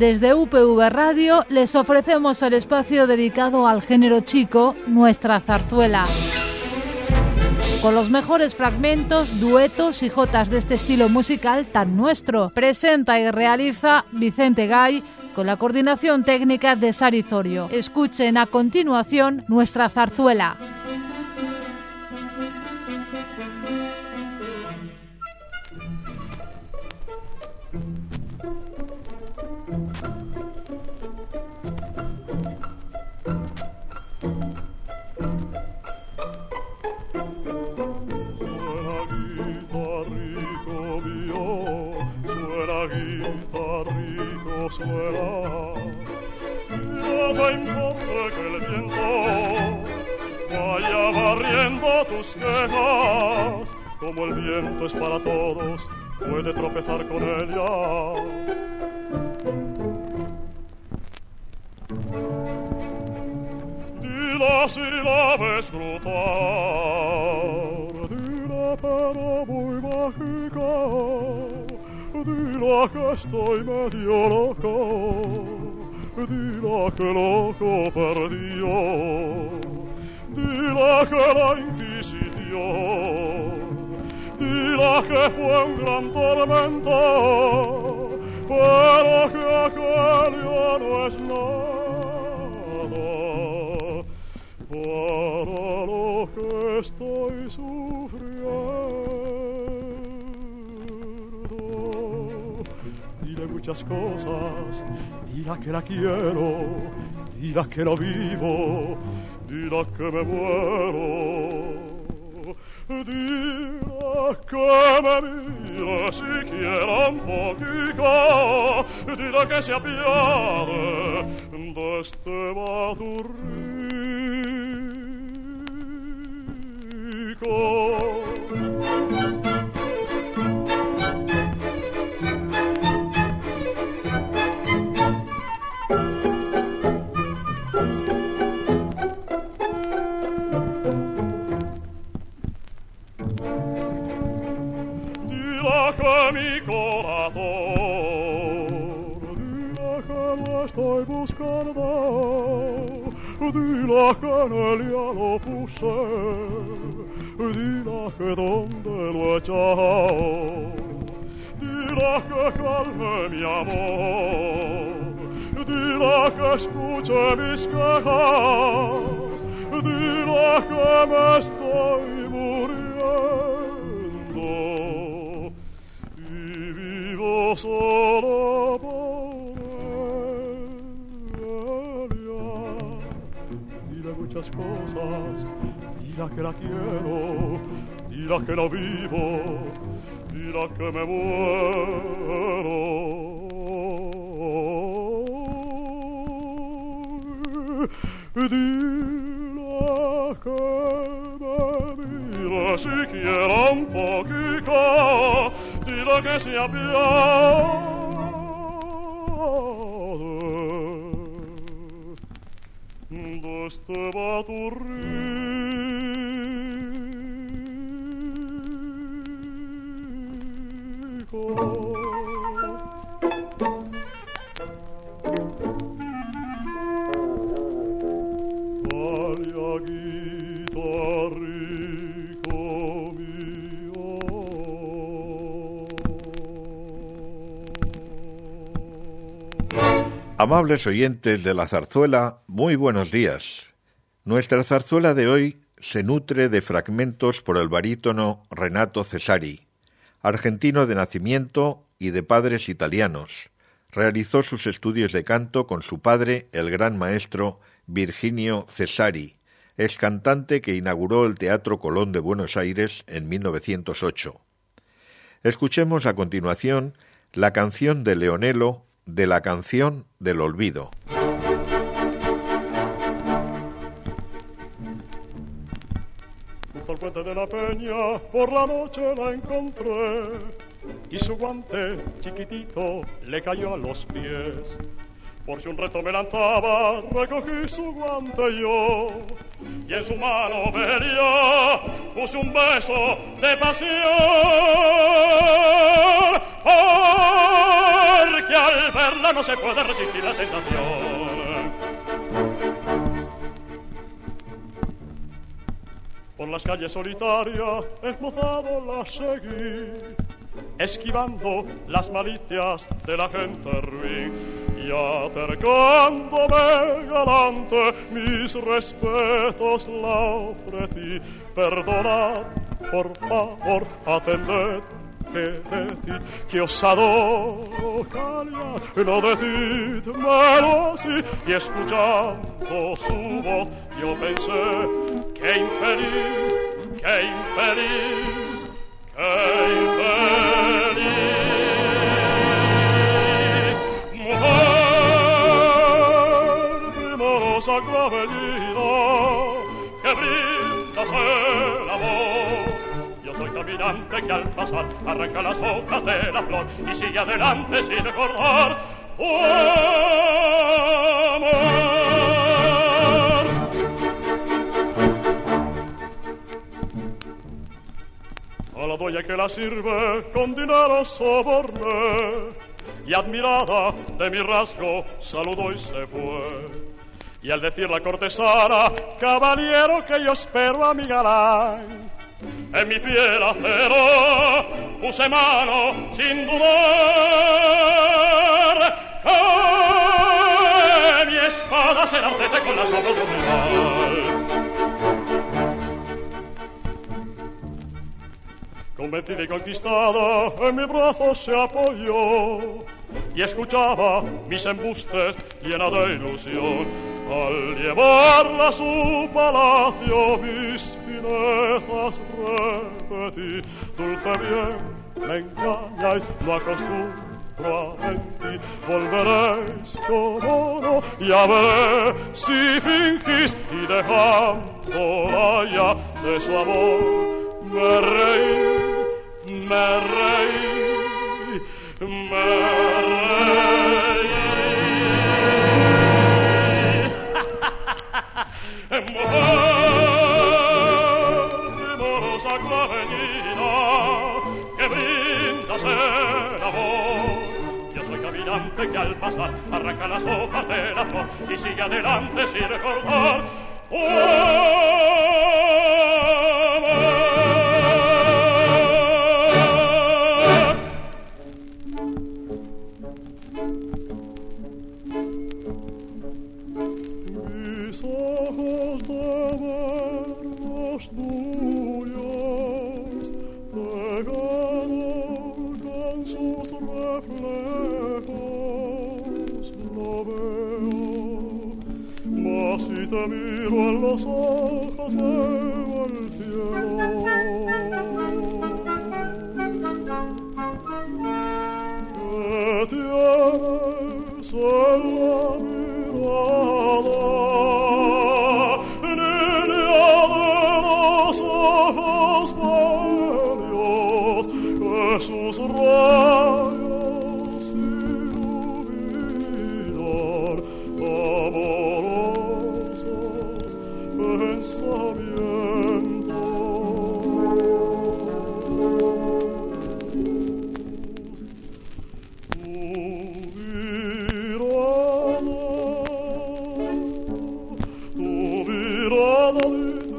Desde UPV Radio les ofrecemos el espacio dedicado al género chico, Nuestra Zarzuela. Con los mejores fragmentos, duetos y jotas de este estilo musical tan nuestro. Presenta y realiza Vicente Gay con la coordinación técnica de Sari Zorio. Escuchen a continuación Nuestra Zarzuela. Suena, nada importa que el viento vaya barriendo tus quejas, como el viento es para todos, puede tropezar con ella. Dila si la ves flotar, dila pero muy mágica. Dila que estoy medio loco, dila que loco perdió, dila que la Inquisición, dila que fue un gran tormento, pero que aquel ya no es nada para lo que estoy sufriendo. Muchas cosas, dila que la quiero, dila que no vivo, dila que me muero, dila que me mire siquiera un poquito, dila que se apiade de este baturrico. Mi corazón, dila que lo estoy buscando, dila que en él ya lo puse, dila que donde lo he echado, dila que calme mi amor, dila que escuche mis quejas, dila que me estoy muriendo. Solo por ella, dile muchas cosas, dile que la quiero, dile que no vivo, dile que me muero, dile que me mire siquiera un poquito, dile que se apiade de este baturrico. Vaya guitarrico mío. Amables oyentes de la zarzuela, muy buenos días. Nuestra zarzuela de hoy se nutre de fragmentos por el barítono Renato Cesari, argentino de nacimiento y de padres italianos. Realizó sus estudios de canto con su padre, el gran maestro Virginio Cesari, ex cantante que inauguró el Teatro Colón de Buenos Aires en 1908. Escuchemos a continuación la canción de Leonello, de la canción del olvido. Junto al puente de la Peña por la noche la encontré y su guante chiquitito le cayó a los pies. Por si un reto me lanzaba, recogí su guante yo, y en su mano vería, puse un beso de pasión. que al verla no se puede resistir la tentación. Por las calles solitarias esmozado la seguí, esquivando las malicias de la gente ruin y acercándome galante mis respetos la ofrecí. Perdonad, por favor, atended que de ti, que os adoro, callad, no decídmelo así. Y escuchando su voz yo pensé, qué infeliz, qué infeliz, qué infeliz. Mujer primorosa clavellina, que brindas el amor. Soy caminante que al pasar arranca las hojas de la flor y sigue adelante sin recordar amor. A la dueña que la sirve con dinero soborné y admirada de mi rasgo saludó y se fue. Y al decir la cortesana, caballero que yo espero a mi galán, en mi fiel acero puse mano sin dudar, que mi espada será artete con las obras de un rival. Convencida y conquistada en mi brazo se apoyó y escuchaba mis embustes llena de ilusión. Al llevarla a su palacio mis finezas repetí. Dulce bien, me engañáis, no acostumbro a mentir. Volveréis como no y a ver si fingís y dejándola ya de su amor me reí, me reí, me reí. Mujer primorosa clavellina, que brindas el amor. Yo soy caminante que al pasar arranca las hojas de la flor y sigue adelante sin recordar mis ojos de ver los tuyos cegados con sus reflejos lo veo, mas si te miro en los ojos veo el cielo. Que tienes en la mirada, niña de los ojos bellos, que sus rayos iluminan amorosos pensamientos. Tu mirada dice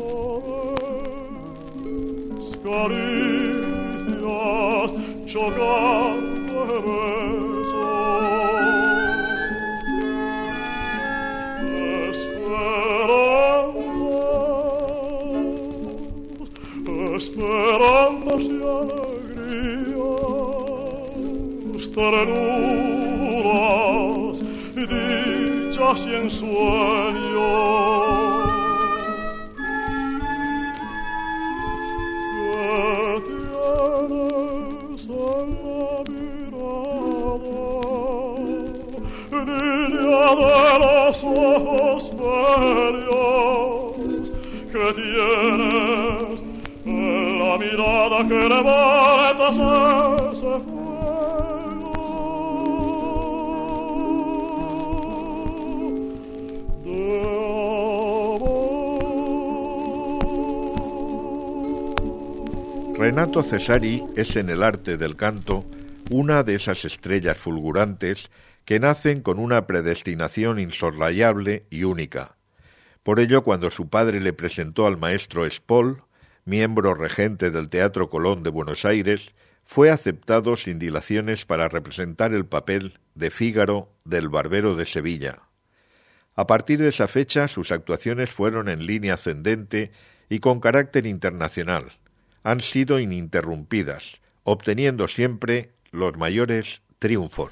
amores, caricias, chocante besos, esperanzas y alegrías, ternuras, dichas y ensueños. Que tienes en la mirada, niña de los ojos bellos, que tienes en la mirada que levantas ese fuego de amor. Renato Cesari es en el arte del canto una de esas estrellas fulgurantes que nacen con una predestinación insoslayable y única. Por ello, cuando su padre le presentó al maestro Espol, miembro regente del Teatro Colón de Buenos Aires, fue aceptado sin dilaciones para representar el papel de Fígaro del Barbero de Sevilla. A partir de esa fecha, sus actuaciones fueron en línea ascendente y con carácter internacional. Han sido ininterrumpidas, obteniendo siempre los mayores triunfos.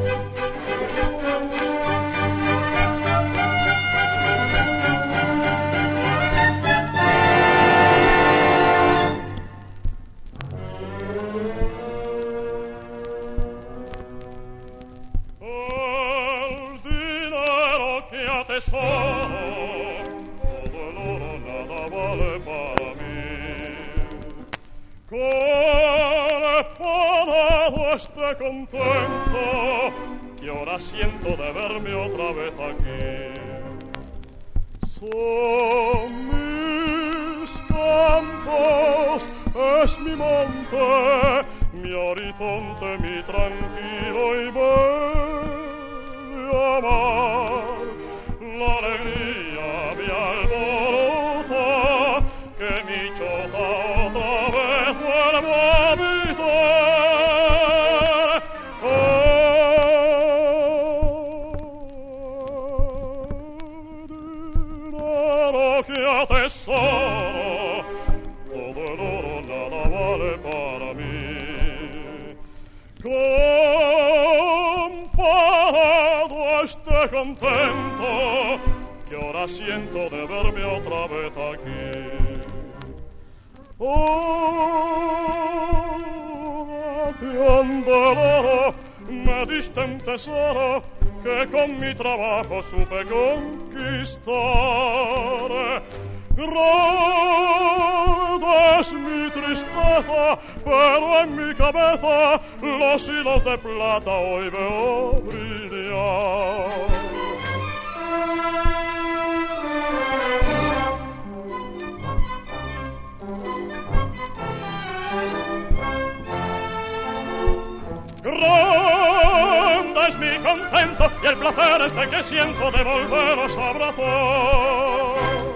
Contento que ahora siento de verme otra vez aquí. Son mis campos, es mi monte, mi horizonte, mi tranquilo y bello amar. La alegría me alborota, que mi chota otra vez vuelvo a habitar. Tesoro, todo el oro nada vale para mí. Comparado a este contento que ahora siento de verme otra vez aquí. Oración del oro, me diste un tesoro que con mi trabajo supe conquistar. Grande es mi tristeza, pero en mi cabeza los hilos de plata hoy veo brillar. Grande es mi contento y el placer este que siento de volveros a abrazar.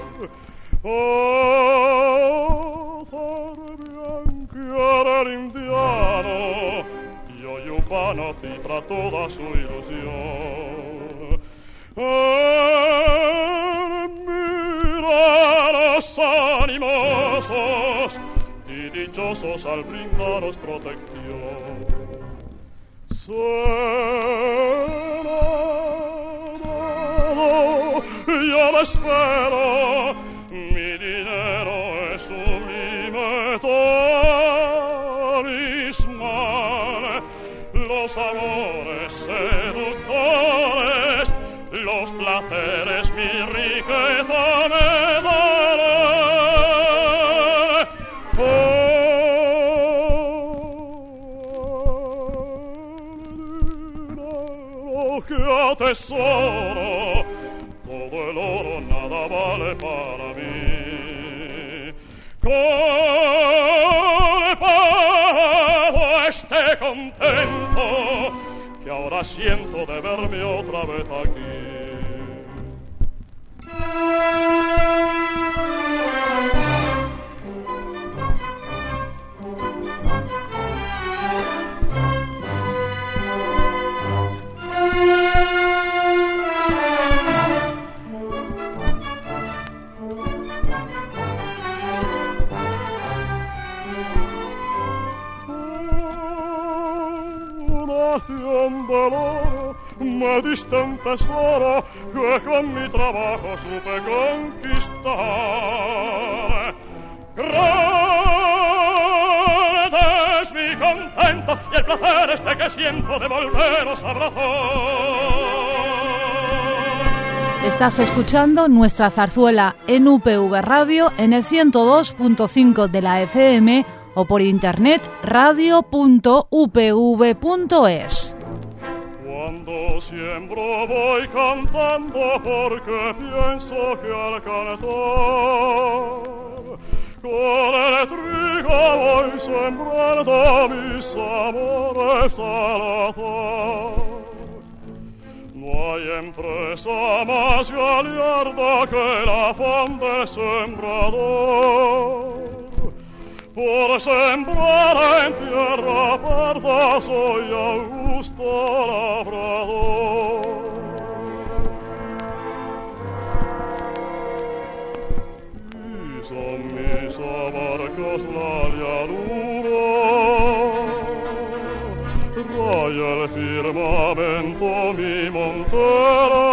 Bianca el indiano y hoy Upano cifra toda su ilusión. Miraros animosos y dichosos al brindaros protección. Yo lo espero, mi dinero es sublime talismán, los amores seductores, los placeres mi riqueza me darán. Oh, que atesoro, todo el oro nada vale para mí. Colpado este contento que ahora siento de verme otra vez aquí. Me diste un tesoro que con mi trabajo supe conquistar. Grande es mi contento y el placer este que siento de volveros a abrazar. Estás escuchando nuestra zarzuela en UPV Radio en el 102.5 de la FM o por internet radio.upv.es. Cuando siembro voy cantando porque pienso que al cantar con el trigo voy sembrando mis amores al azar. No hay empresa más gallarda que el afán del sembrador. Por sembrar en tierra parda soy augusto labrador. Pisan mis abarcas la liadura, raya el firmamento mi montera,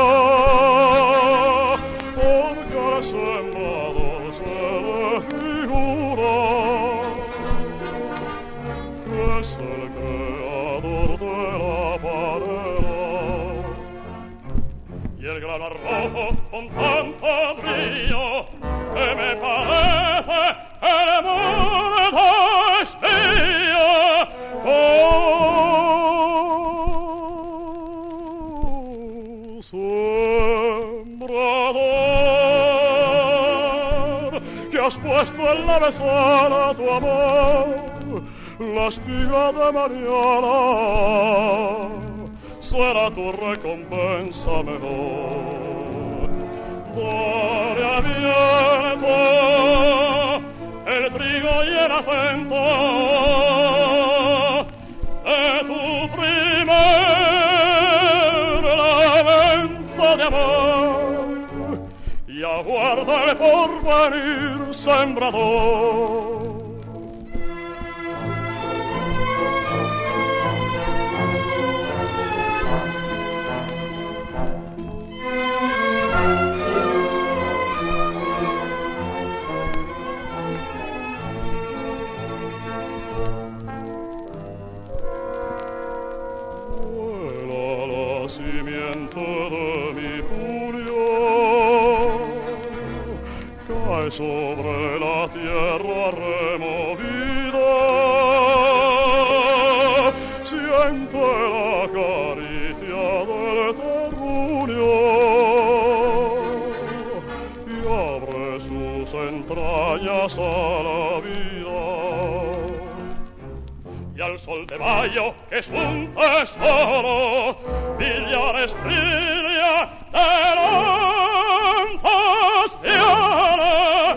porque el sembrador se le figura que es el creador de la parera. Y el grano arrojo con tanto brillo que me parece el mundo espía. Sembrador, que has puesto en la mesana tu amor, la espiga de mañana será tu recompensa mejor. Dale a viento el trigo y el acento de tu primer lamento de amor y aguarda el porvenir sembrador. De mi puño cae sobre la tierra removida, siente la caricia del terruño y abre sus entrañas a la vida. Y al sol de mayo, que es un tesoro, millares brilla de lonjas de ara.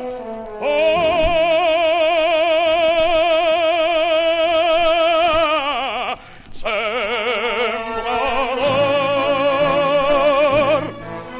Sembrador.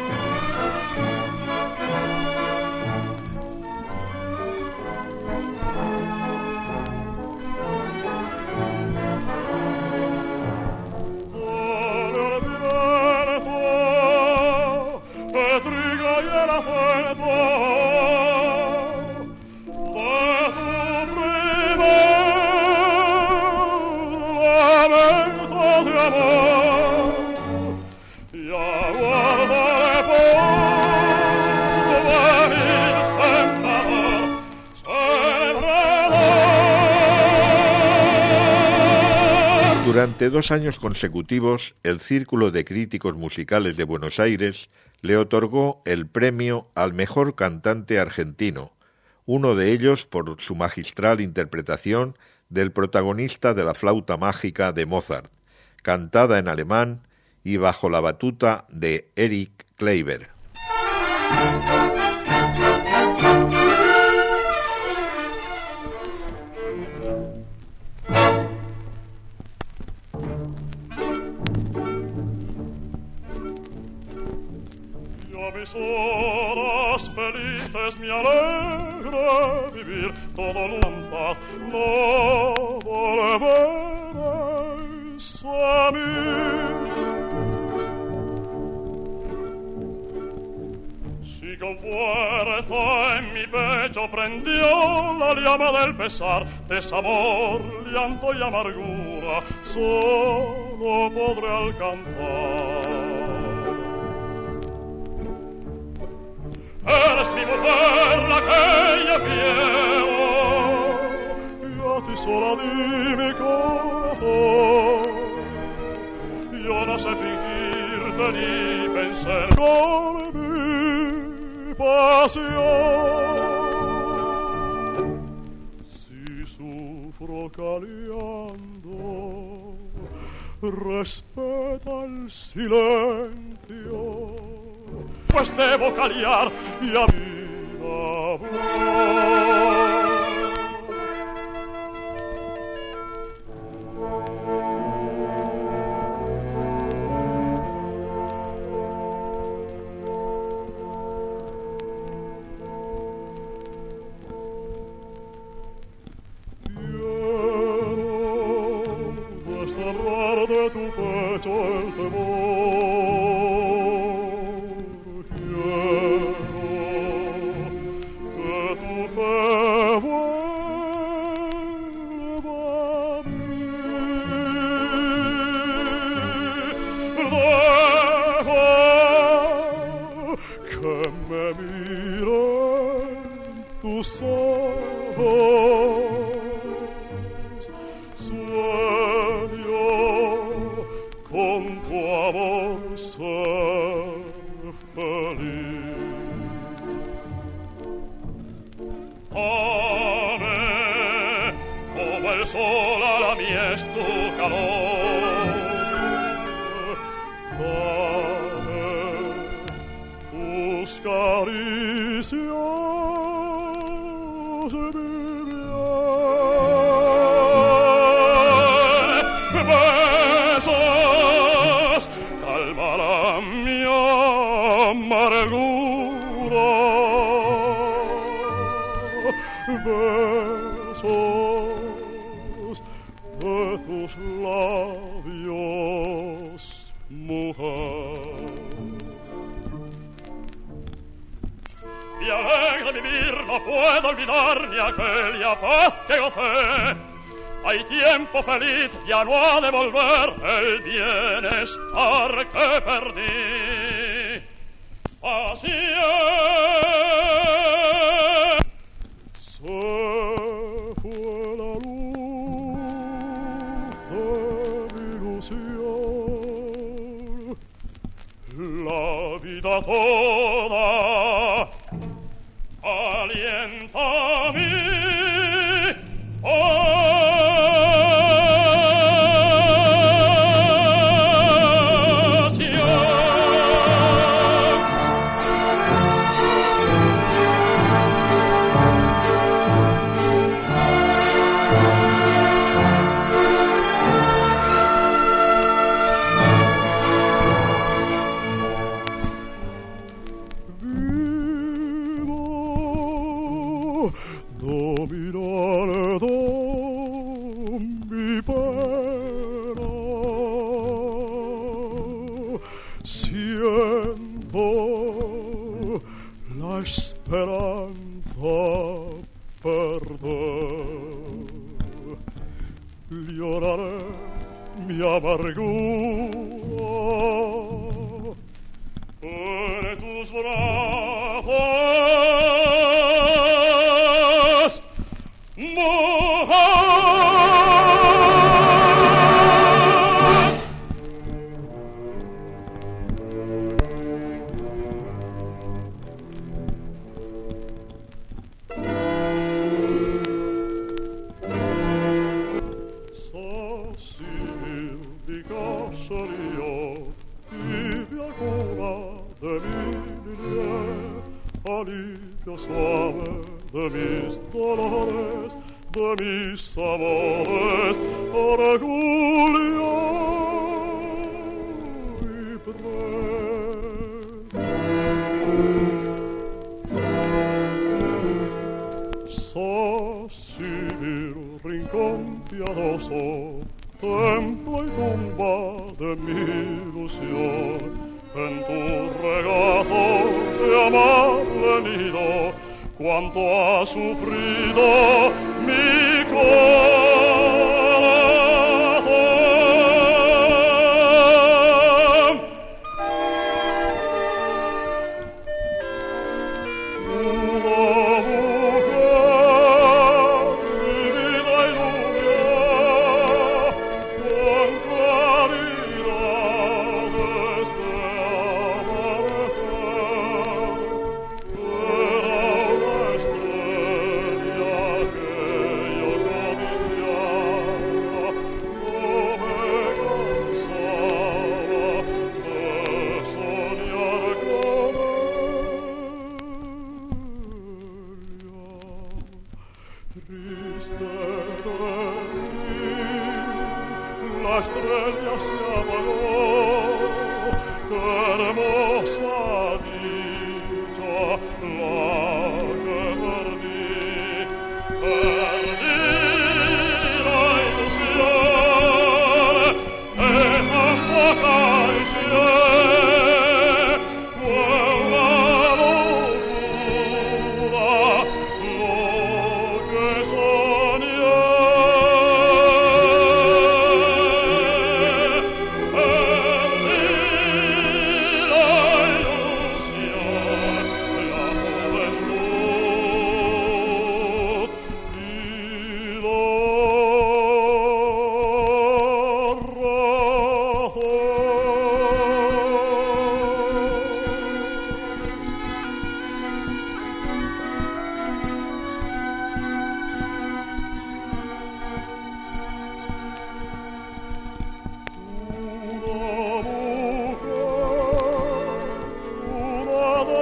Durante 2 años consecutivos, el Círculo de Críticos Musicales de Buenos Aires le otorgó el premio al mejor cantante argentino, uno de ellos por su magistral interpretación del protagonista de la flauta mágica de Mozart, cantada en alemán y bajo la batuta de Erich Kleiber. Mis horas felices me alegra vivir todo en paz, no volveréis a mí. Si con fuerza en mi pecho prendió la llama del pesar, desamor, llanto y amargura, solo podré alcanzar. Eres mi mujer, la que yo quiero, y a ti sola di mi corazón. Yo no sé fingirte ni pensar con mi pasión. pedaleando, respeta el silencio, pues debo caliar y a mí hablar. De tu pecho el temor, quiero que tu fe vuelva a mí. Deja que me miren tus ojos. Con tu amor ser feliz. Dame como el sol a la mies tu calor. Dame tus caricias de mi bien. Besos calmará mi amargura. Besos de tus labios, mujer. Y alegre vivir no puedo olvidar ni aquella paz que gocé. Hay tiempo feliz, ya no ha de volver el bienestar que perdí. Así es. Se fue la luz de mi ilusión. La vida toda alienta a mí. Dominando mi pena, siento la esperanza perder. Lloraré mi amargura en tus brazos, mujer. Alivio suave de mis dolores, de mis amores, orgullo y Sosibir, rincón piadoso, templo y tumba de mi ilusión. En tu regazo de amable nido, cuánto ha sufrido mi corazón. Una mujer, mi vida ilumina con claridad desde amanecer. Era una estrella que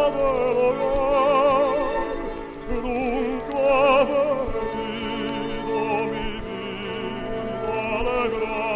del hogar, nunca he venido mi vida a alegrar.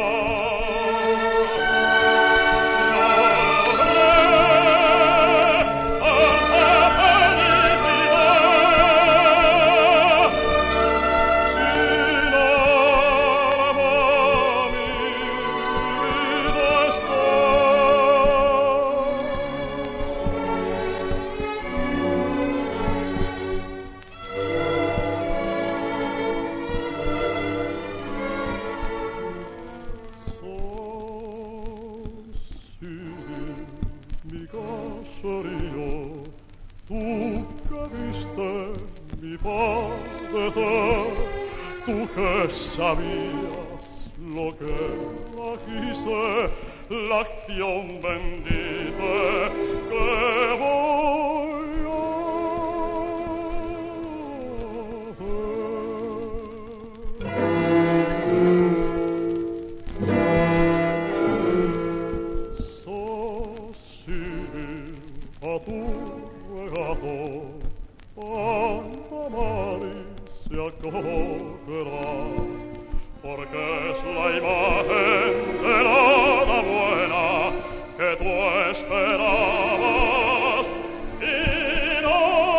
Tú que sabías lo que la quise, la acción bendita que voy a hacer. Sosir a tu regalo, se acogerá, porque es la imagen de nada buena que tú esperabas y no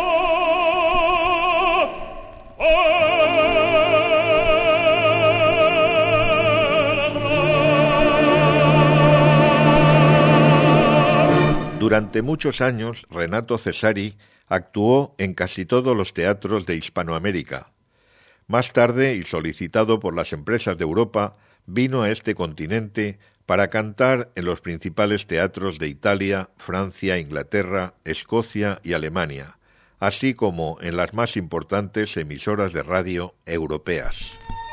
perdrás. Durante muchos años, Renato Cesari actuó en casi todos los teatros de Hispanoamérica. Más tarde, y solicitado por las empresas de Europa, vino a este continente para cantar en los principales teatros de Italia, Francia, Inglaterra, Escocia y Alemania, así como en las más importantes emisoras de radio europeas.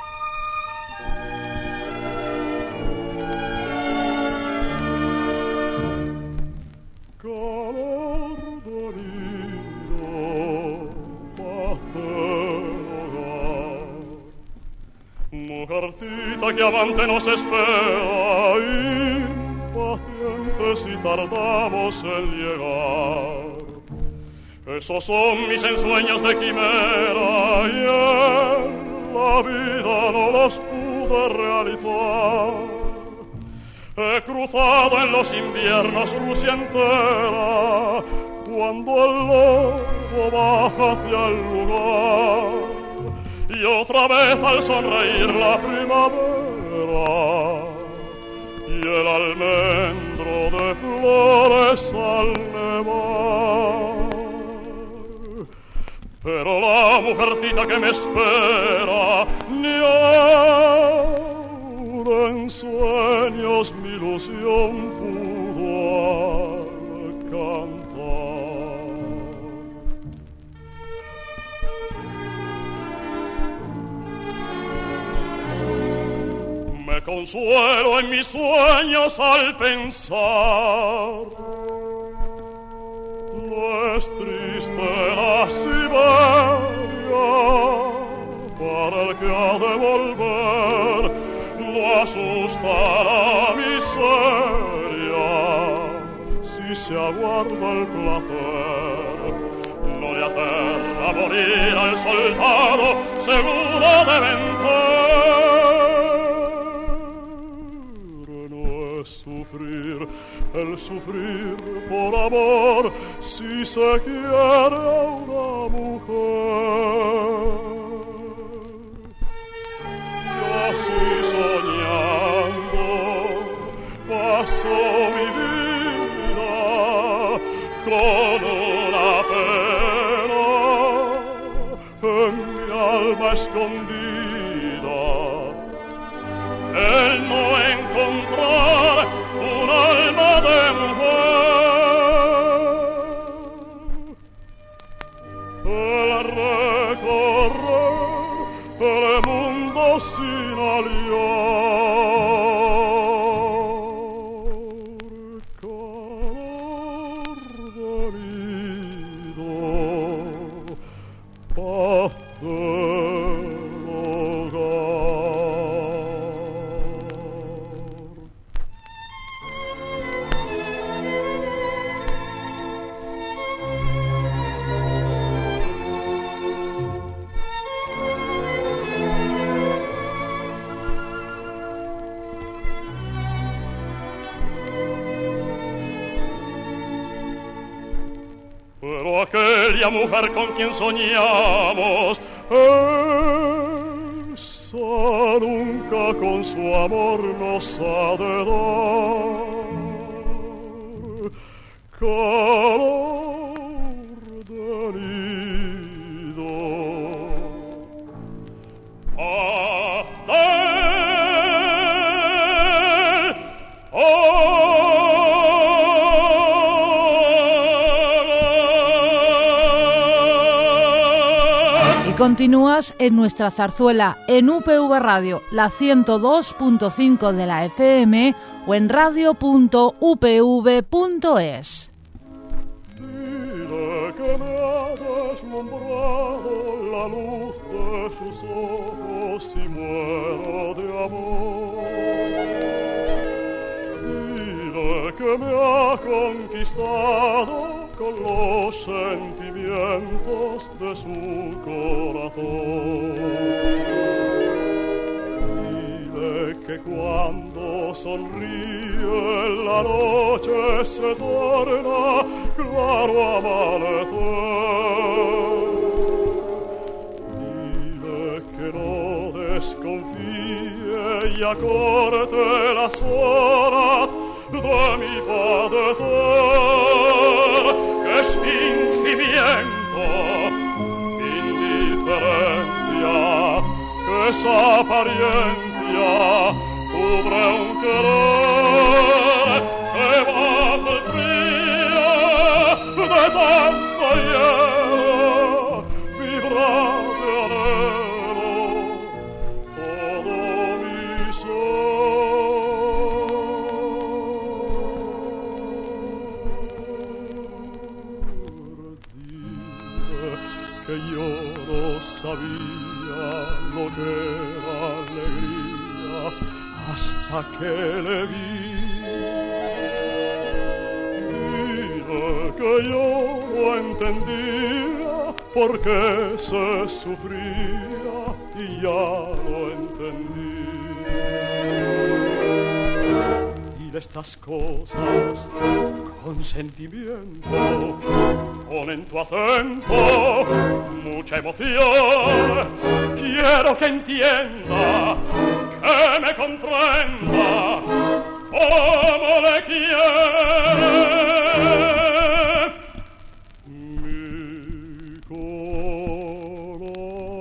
Mujercita que amante nos espera, impacientes y tardamos en llegar. Esos son mis ensueños de quimera y en la vida no los pude realizar. He cruzado en los inviernos Rusia entera, cuando el lobo baja hacia el lugar. Y otra vez al sonreír la primavera y el almendro de flores al nevar. Pero la mujercita que me espera, ni aún en sueños mi ilusión pudo alcanzar. Me consuelo en mis sueños al pensar. No es triste la Siberia para el que ha de volver, no asusta la miseria si se aguarda el placer. No le aterra morir al soldado seguro de vencer. No es sufrir el sufrir por amor si se quiere a una mujer. Y así soñando paso mi vida con una pena en mi alma escondida. El no encontrar un alma de mujer, el recorrer el mundo sin aliar, calor venido, paz del hogar. Pero aquella mujer con quien soñamos, esa nunca con su amor nos ha de dar calor de nido. Continúas en nuestra zarzuela en UPV Radio, la 102.5 de la FM o en radio.upv.es. Dile que me ha deslumbrado la luz de sus ojos y muero de amor. Dile que me ha conquistado con los sentimientos de su corazón. Dile que cuando sonríe la noche se torna claro amanecer. Dile que no desconfíe y acorte las horas de mi padecer, que es fingimiento, indiferencia, que esa apariencia cubre un querer que bajo el frío de tanto hielo vibra de anhelo todo mi que yo no sabía lo que era alegría hasta que le vi. Dile que yo no entendía por qué se sufría y ya lo entendí. De estas cosas con sentimiento, con en tu acento mucha emoción. Quiero que entienda, que me comprenda como le quiere mi corazón.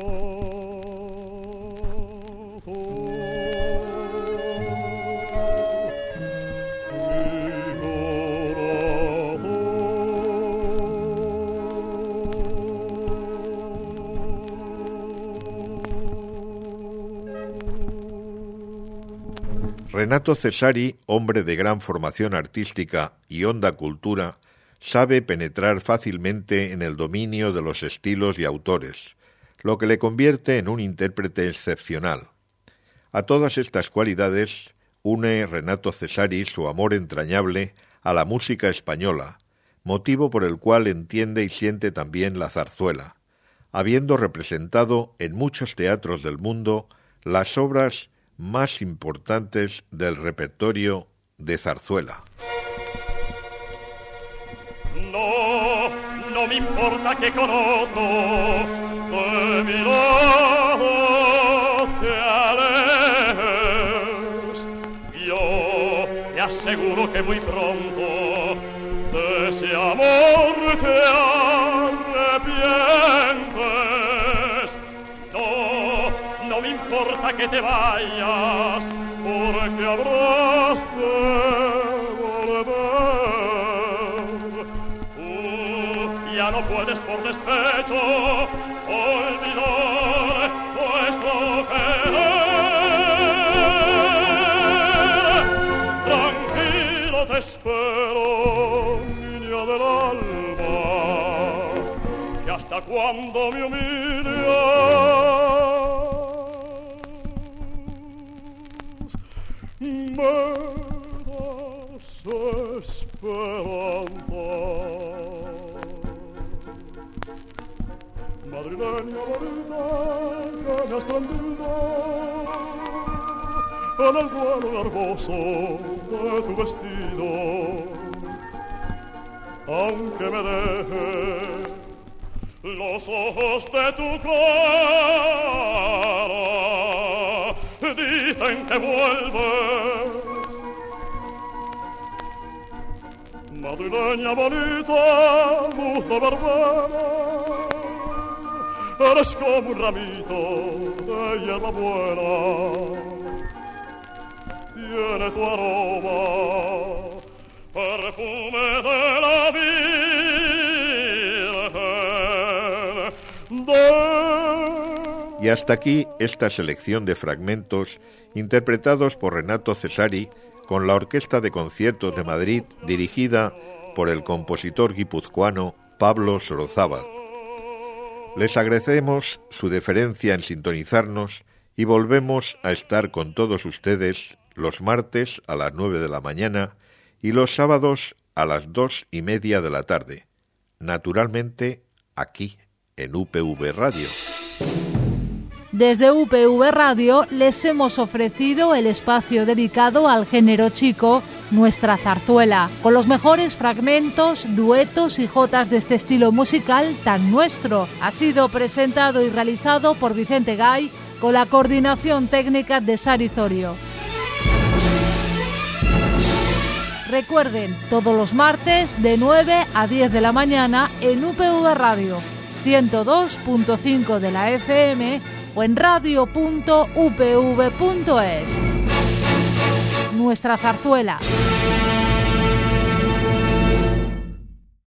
Renato Cesari, hombre de gran formación artística y honda cultura, sabe penetrar fácilmente en el dominio de los estilos y autores, lo que le convierte en un intérprete excepcional. A todas estas cualidades une Renato Cesari su amor entrañable a la música española, motivo por el cual entiende y siente también la zarzuela, habiendo representado en muchos teatros del mundo las obras más importantes del repertorio de zarzuela. No me importa que con otro de mi lado te alejes. Yo te aseguro que muy pronto de ese amor te arrepientes. No me importa que te vayas, porque habrás de volver. Tú ya no puedes por despecho olvidar nuestro querer. Tranquilo te espero, niña del alma, que hasta cuando me humillas me das esperanza. Madrileña bonita que me has prendido en el vuelo hermoso de tu vestido. aunque me dejes los ojos de tu cara, dicen que vuelves. Madrileña bonita, luz de verbena, eres como un ramito de hierba buena. Tiene tu aroma, perfume de la Virgen. Y hasta aquí esta selección de fragmentos interpretados por Renato Cesari con la Orquesta de Conciertos de Madrid, dirigida por el compositor guipuzcoano Pablo Sorozábal. Les agradecemos su deferencia en sintonizarnos y volvemos a estar con todos ustedes los martes a las 9 de la mañana y los sábados a las 2:30 de la tarde, naturalmente aquí en UPV Radio. Desde UPV Radio les hemos ofrecido el espacio dedicado al género chico, Nuestra Zarzuela, con los mejores fragmentos, duetos y jotas de este estilo musical tan nuestro. Ha sido presentado y realizado por Vicente Gay, con la coordinación técnica de Sari Zorio. Recuerden, todos los martes de 9 a 10 de la mañana en UPV Radio, 102.5 de la FM o en radio.upv.es. Nuestra Zarzuela.